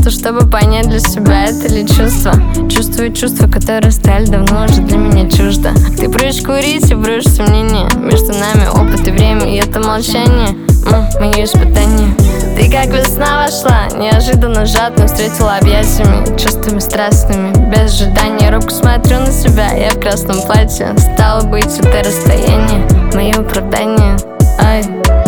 что чтобы понять для себя, это ли чувство. Чувствую чувства, которые стали давно уже для меня чуждо. Ты прочь курить и прочь сомнения. Между нами опыт и время, и это молчание мое испытание. Ты как весна вошла, неожиданно жадно встретила объятиями, чувствами страстными. Без ожидания робко смотрю на себя. Я в красном платье, стало быть, это расстояние мое оправдание. Ай.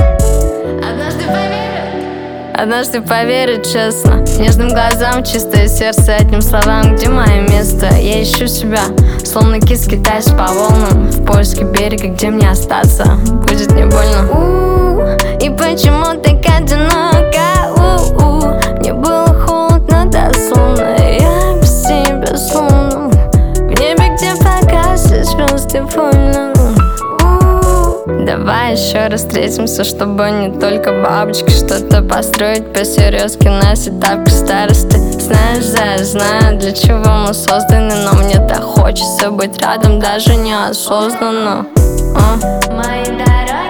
Однажды поверю честно, нежным глазам, чистое сердце, одним словам, где мое место? Я ищу себя, словно кит скитаюсь по волнам, в поиске берега, где мне остаться будет не больно. И почему так одиноко? Мне было холодно до солнца, я без тебя словно в небе, где погасли звезды вольно. Давай еще раз встретимся, чтобы не только бабочки что-то построить по-серьезки нас этапе старости. Знаешь, знаю, для чего мы созданы, но мне так хочется быть рядом, даже неосознанно. Мои дороги